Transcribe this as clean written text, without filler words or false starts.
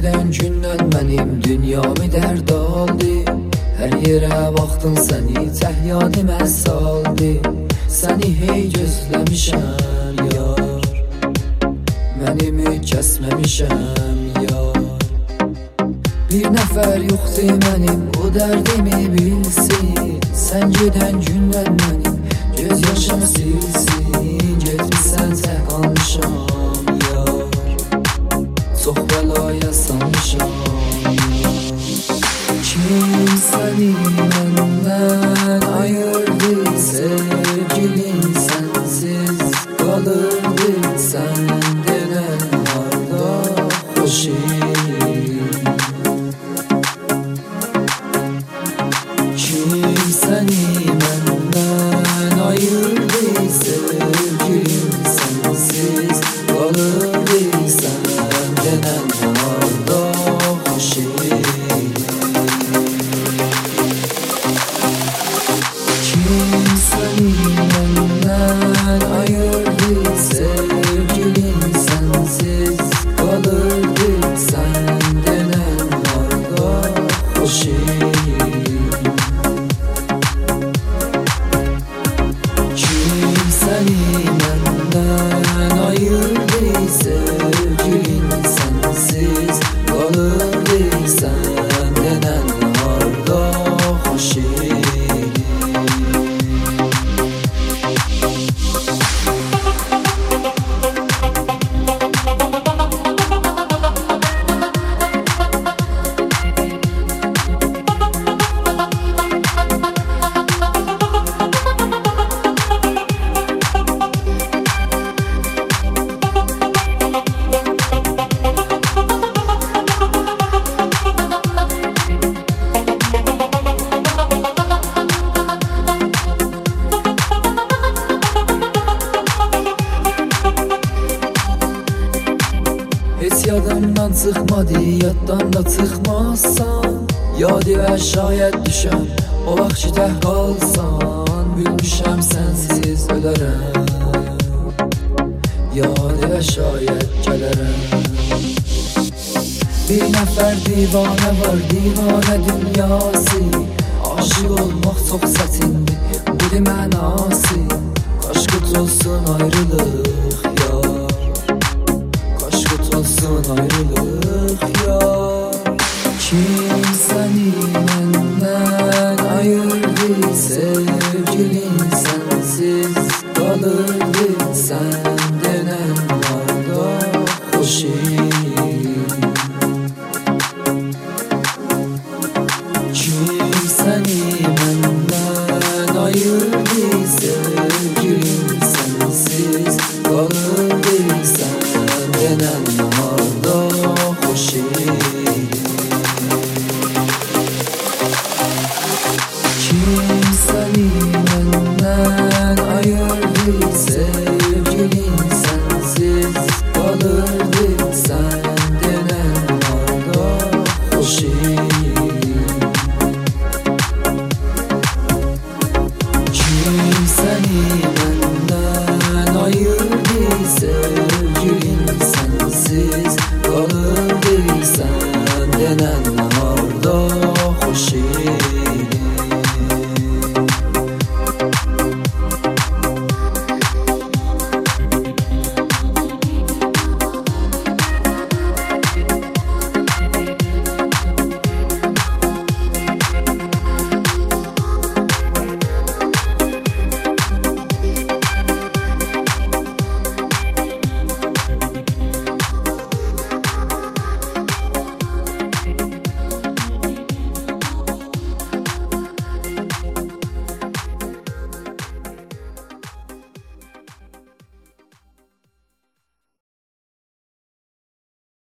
gedən gündən mənim dünyamı dərd aldı. Hər yerə baxdın səni təhyadi məsaldı. Səni hey gözləmişəm yar, mənimi kəsməmişəm yar. Bir nəfər yoxdur mənim o dərdimi bilsin. Sən gedən gündən mənim göz yaşımı silsin. Getmişsən tək qalmışam yar, çox bəlaya salmışam yar. Kim səni məndən ayırdı, sevgilin sənsiz qalırdı. Sən denən harda xoş Kim səni məndən ayırdı, sevgilim sənsiz qalırdı. Sən denən harda xoş Kim səni məndən ayırdı, sevgilim sənsiz qalırdı. Sən denən harda xoş Kim səni məndən ayırdı, sevgilim sənsiz qalırdı. Sən denən harda xoş Heç yadımdan çıxmadı, yaddan da çıxmazsan. Yadi və şayət düşəm, o vaxt ki tək qalsan. Bilmişəm sənsiz ölərəm, yadi və şayət gələrəm. Bir nəfər divanə var, divanə dünyası. Aşıq olmaq çox çətindir, budur mənası. Qaş qutulsun ayrılıq yar, olsun ayrılıq yar. Kim səni